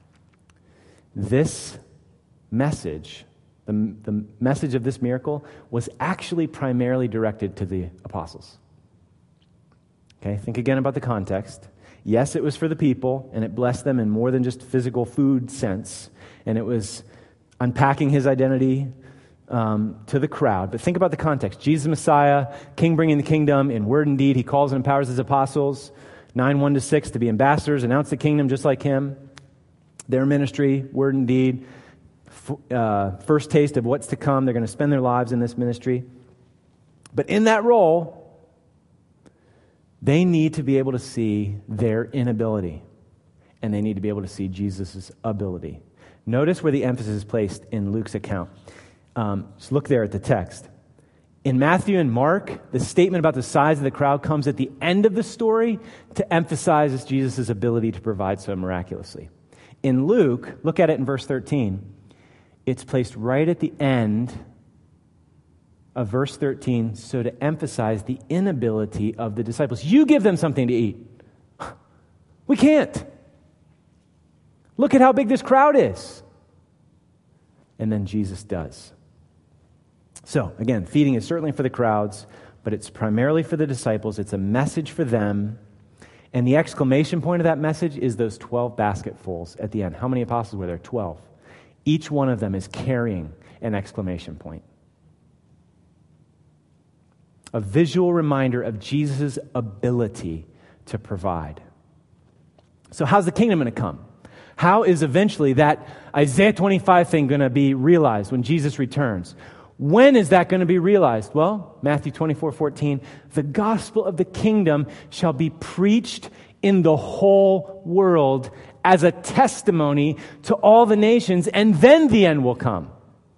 this message, the, the message of this miracle, was actually primarily directed to the apostles. Okay, think again about the context. Yes, it was for the people, and it blessed them in more than just physical food sense, and it was unpacking his identity Um, to the crowd. But think about the context. Jesus Messiah, King bringing the kingdom in word and deed. He calls and empowers his apostles, nine one to six, to be ambassadors, announce the kingdom just like him. Their ministry, word and deed, f- uh, first taste of what's to come. They're going to spend their lives in this ministry. But in that role, they need to be able to see their inability, and they need to be able to see Jesus' ability. Notice where the emphasis is placed in Luke's account. Um, just look there at the text. In Matthew and Mark, the statement about the size of the crowd comes at the end of the story to emphasize Jesus' ability to provide so miraculously. In Luke, look at it in verse thirteen. It's placed right at the end of verse thirteen, so to emphasize the inability of the disciples. You give them something to eat. We can't. Look at how big this crowd is. And then Jesus does. So, again, feeding is certainly for the crowds, but it's primarily for the disciples. It's a message for them. And the exclamation point of that message is those twelve basketfuls at the end. How many apostles were there? twelve. Each one of them is carrying an exclamation point. A visual reminder of Jesus' ability to provide. So how's the kingdom going to come? How is eventually that Isaiah twenty-five thing going to be realized when Jesus returns? When is that going to be realized? Well, Matthew twenty-four fourteen, the gospel of the kingdom shall be preached in the whole world as a testimony to all the nations, and then the end will come.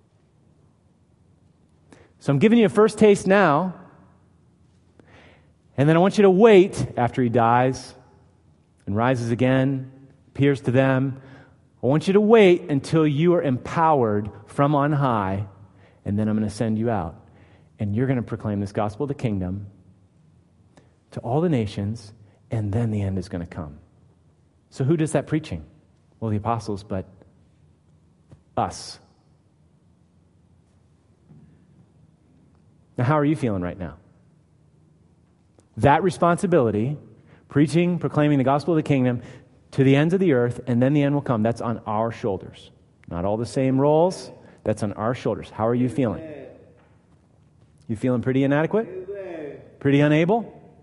So I'm giving you a first taste now, and then I want you to wait after he dies and rises again, appears to them. I want you to wait until you are empowered from on high, and then I'm going to send you out. And you're going to proclaim this gospel of the kingdom to all the nations, and then the end is going to come. So who does that preaching? Well, the apostles, but us. Now, how are you feeling right now? That responsibility, preaching, proclaiming the gospel of the kingdom to the ends of the earth, and then the end will come, that's on our shoulders. Not all the same roles. That's on our shoulders. How are you feeling? You feeling pretty inadequate? Pretty unable?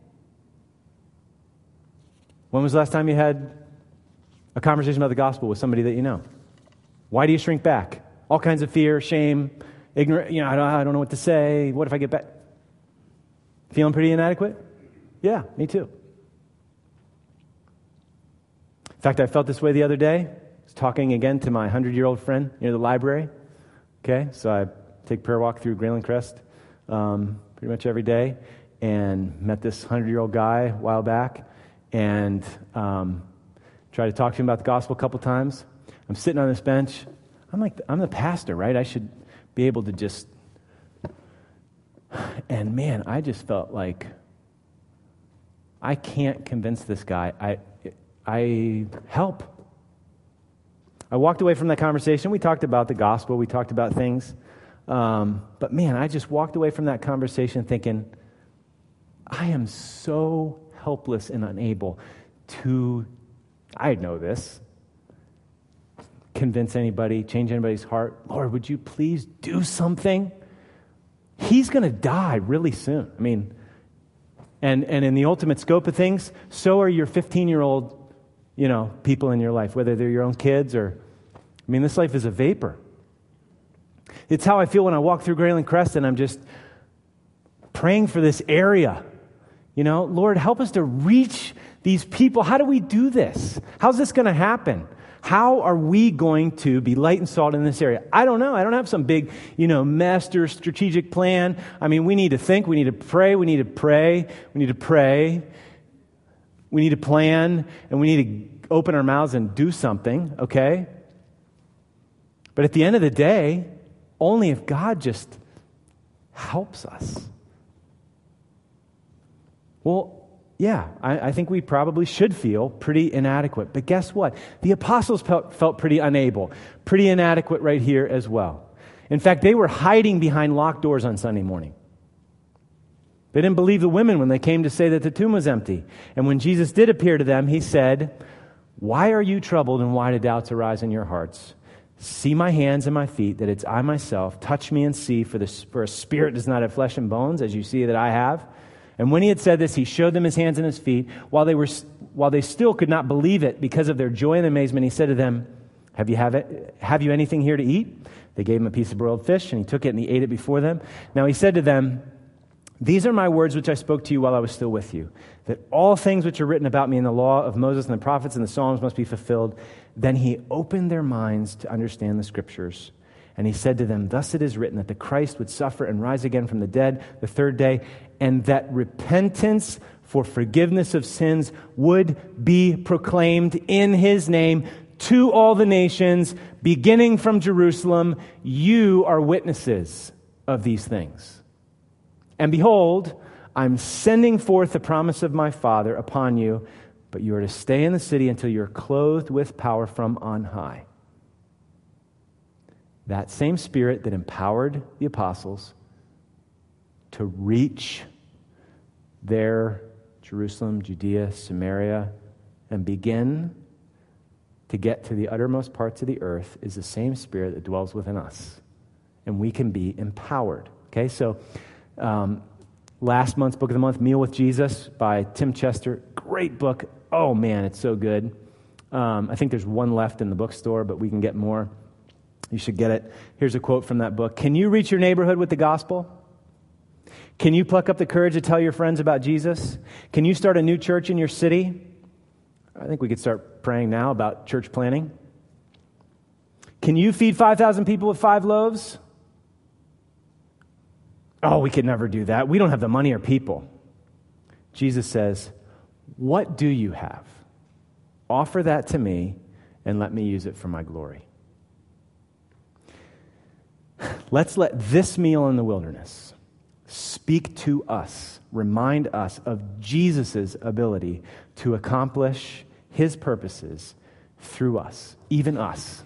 When was the last time you had a conversation about the gospel with somebody that you know? Why do you shrink back? All kinds of fear, shame, ignorant. You know, I don't, I don't know what to say. What if I get back? Feeling pretty inadequate? Yeah, me too. In fact, I felt this way the other day. I was talking again to my hundred-year-old friend near the library. Okay, so I take prayer walk through Grayling Crest um, pretty much every day, and met this hundred-year-old guy a while back, and um, tried to talk to him about the gospel a couple times. I'm sitting on this bench. I'm like, I'm the pastor, right? I should be able to just... And man, I just felt like I can't convince this guy. I, I help. I walked away from that conversation. We talked about the gospel. We talked about things. Um, but man, I just walked away from that conversation thinking, I am so helpless and unable to, I know this, convince anybody, change anybody's heart. Lord, would you please do something? He's going to die really soon. I mean, and and in the ultimate scope of things, so are your fifteen-year-old, you know, people in your life, whether they're your own kids or, I mean, this life is a vapor. It's how I feel when I walk through Grayling Crest and I'm just praying for this area. You know, Lord, help us to reach these people. How do we do this? How's this going to happen? How are we going to be light and salt in this area? I don't know. I don't have some big, you know, master strategic plan. I mean, we need to think. We need to pray. We need to pray. We need to pray. We need to plan. And we need to open our mouths and do something, okay? But at the end of the day, only if God just helps us. Well, yeah, I, I think we probably should feel pretty inadequate. But guess what? The apostles felt, felt pretty unable, pretty inadequate right here as well. In fact, they were hiding behind locked doors on Sunday morning. They didn't believe the women when they came to say that the tomb was empty. And when Jesus did appear to them, he said, "Why are you troubled and why do doubts arise in your hearts? See my hands and my feet, that it's I myself. Touch me and see, for, the, for a spirit does not have flesh and bones, as you see that I have." And when he had said this, he showed them his hands and his feet. While they were, while they still could not believe it because of their joy and amazement, he said to them, "Have you have it? Have you anything here to eat?" They gave him a piece of broiled fish, and he took it and he ate it before them. Now he said to them, "These are my words which I spoke to you while I was still with you, that all things which are written about me in the law of Moses and the prophets and the Psalms must be fulfilled." Then he opened their minds to understand the Scriptures. And he said to them, "Thus it is written that the Christ would suffer and rise again from the dead the third day, and that repentance for forgiveness of sins would be proclaimed in his name to all the nations, beginning from Jerusalem. You are witnesses of these things. And behold, I'm sending forth the promise of my Father upon you, but you are to stay in the city until you're clothed with power from on high." That same Spirit that empowered the apostles to reach there, Jerusalem, Judea, Samaria, and begin to get to the uttermost parts of the earth is the same Spirit that dwells within us. And we can be empowered. Okay, so um, last month's Book of the Month, Meal with Jesus by Tim Chester. Great book. Oh man, it's so good. Um, I think there's one left in the bookstore, but we can get more. You should get it. Here's a quote from that book. "Can you reach your neighborhood with the gospel? Can you pluck up the courage to tell your friends about Jesus? Can you start a new church in your city?" I think we could start praying now about church planning. "Can you feed five thousand people with five loaves?" Oh, we could never do that. We don't have the money or people. Jesus says, "What do you have? Offer that to me and let me use it for my glory." Let's let this meal in the wilderness speak to us, remind us of Jesus' ability to accomplish his purposes through us, even us.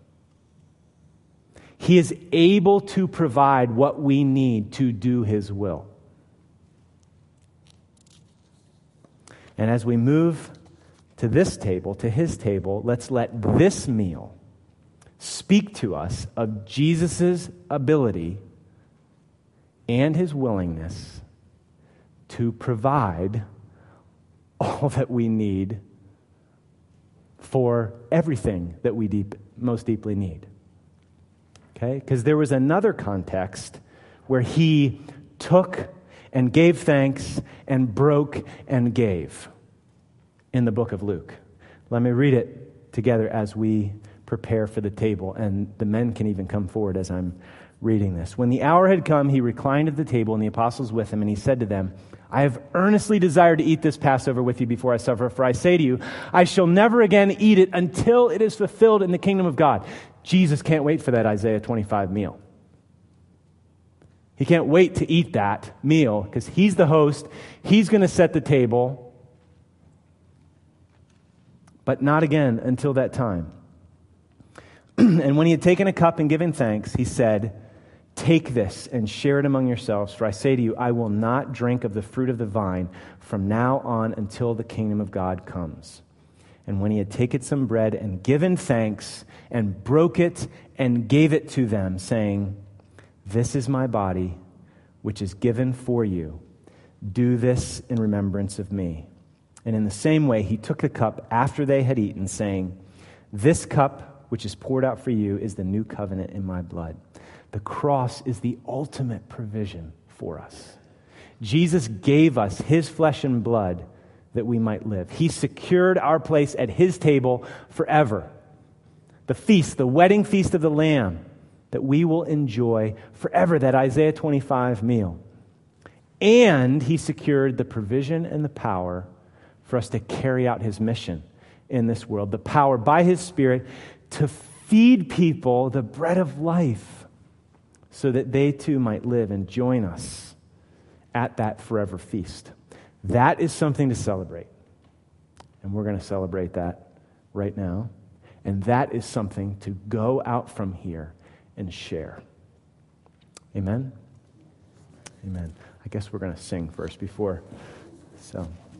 He is able to provide what we need to do his will. And as we move to this table, to his table, let's let this meal speak to us of Jesus' ability and his willingness to provide all that we need for everything that we deep, most deeply need. Okay? Because there was another context where he took and gave thanks and broke and gave in the book of Luke. Let me read it together as we prepare for the table. And the men can even come forward as I'm reading this. When the hour had come, he reclined at the table and the apostles with him, and he said to them, I have earnestly desired to eat this Passover with you before I suffer, for I say to you, I shall never again eat it until it is fulfilled in the kingdom of God. Jesus can't wait for that Isaiah twenty-five meal. He can't wait to eat that meal because he's the host. He's going to set the table. But not again until that time. And when he had taken a cup and given thanks, he said, take this and share it among yourselves, for I say to you, I will not drink of the fruit of the vine from now on until the kingdom of God comes. And when he had taken some bread and given thanks and broke it and gave it to them, saying, this is my body, which is given for you. Do this in remembrance of me. And in the same way, he took the cup after they had eaten, saying, this cup, which is poured out for you, is the new covenant in my blood. The cross is the ultimate provision for us. Jesus gave us his flesh and blood that we might live. He secured our place at his table forever. The feast, the wedding feast of the Lamb, that we will enjoy forever, that Isaiah twenty-five meal. And he secured the provision and the power for us to carry out his mission in this world. The power by his Spirit to feed people the bread of life so that they too might live and join us at that forever feast. That is something to celebrate. And we're going to celebrate that right now. And that is something to go out from here and share. Amen? Amen. I guess we're going to sing first before. So...